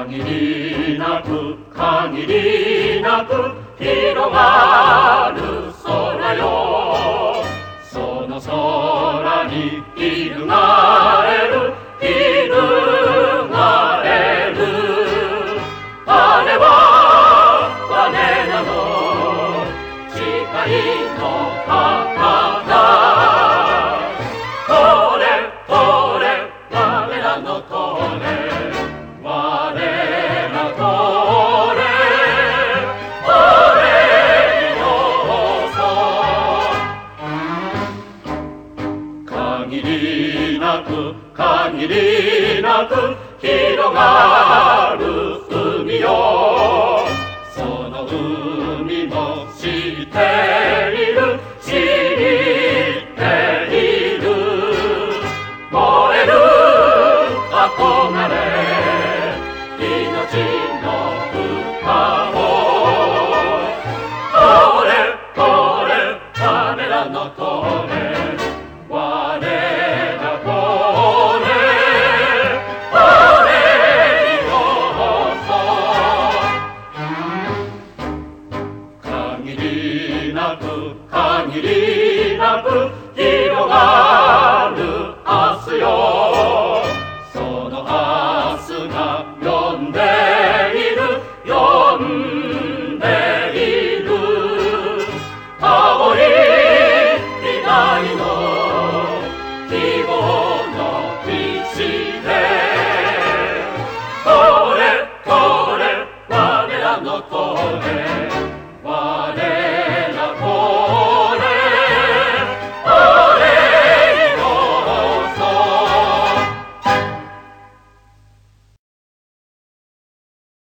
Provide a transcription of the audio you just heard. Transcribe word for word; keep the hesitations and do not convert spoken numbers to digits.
限りなく限りなく広がる空よ、その空に翻れる翻れる、あれは我らの誓いの旗だ。これこれ我らのこれ我らこれこれよそ、限りなく限りなく広がる海よ、その海も知っている知っている、燃える憧れ命の歌を、これこれ我らのこれ我らこれこれよそ、限りなく限りなく広がる明日よ、その明日が呼んでいる呼んでいる、青い未来の希望の道で、これこれ我らのこれ我